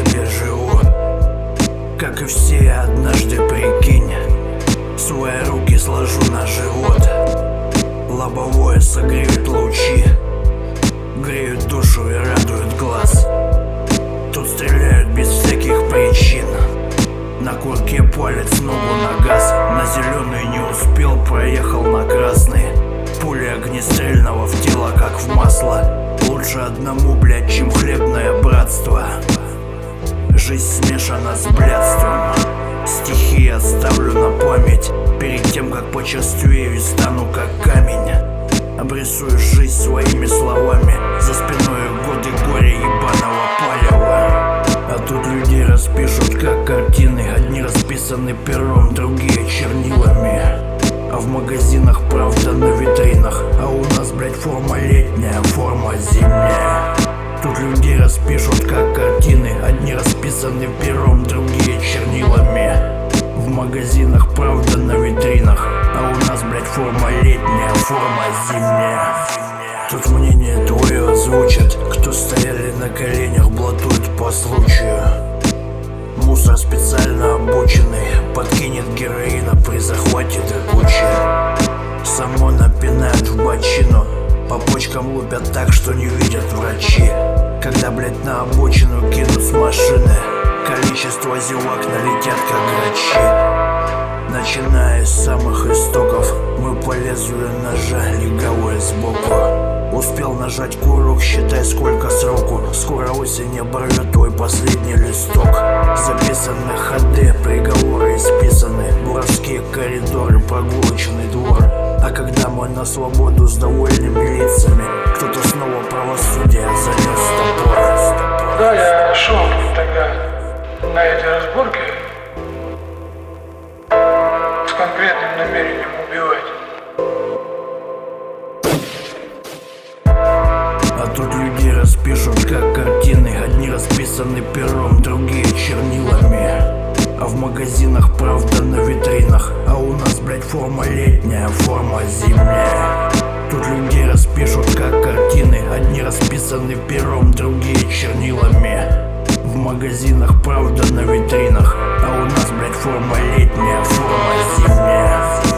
себе живу. Как и все, однажды, прикинь, свои руки сложу на живот. Лобовое согреют лучи, греют душу и радуют глаз. Тут стреляют без всяких причин, на курке палец, ногу на газ. На зеленый не успел, проехал на красный. Пули огнестрельного в тело, как в масло. Лучше одному, блядь, чем хлебное братство. Жизнь смешана с блядством. Стихи оставлю на память перед тем, как почерствею и стану как камень. Обрисую жизнь своими словами, за спиной годы горя ебаного палева. А тут людей распишут как картины. Одни расписаны пером, другие чернилами. А в магазинах правда на витринах. А у нас, блядь, форма летняя, форма зимняя. Тут людей распишут как картины. Одни расписаны пером, другие чернилами. В магазинах правда на витринах. А у нас, блядь, форма летняя, форма зимняя. Тут мнение твое озвучат. Кто стояли на коленях, блатуют по случаю. Мусор специально обученный подкинет героина при захвате дракучи. Само напинают в бочину, по почкам лупят так, что не видят врачи. Когда, блядь, на обочину кинут с машины, количество зевак налетят как грачи. Начиная с самых истоков, мы по лезвию ножа, легавые сбоку. Успел нажать курок, считай сколько сроку. Скоро осень оборвет твой последний листок. Записаны ходы, приговоры исписаны. Буровские коридоры, прогулочный двор. А когда мы на свободу с довольными лицами, кто-то снова правосудие занес топор. Да, я шел тогда на эти разборки с конкретным намерением убивать. А тут людей распишут как картины. Одни расписаны пером, другие чернилами. А в магазинах правда на витринах. А у нас, блядь, форма летняя, форма зимняя. Тут людей распишут как картины. Одни расписаны пером, другие чернилами. В магазинах правда на витринах. А у нас, блядь, форма летняя, форма зимняя.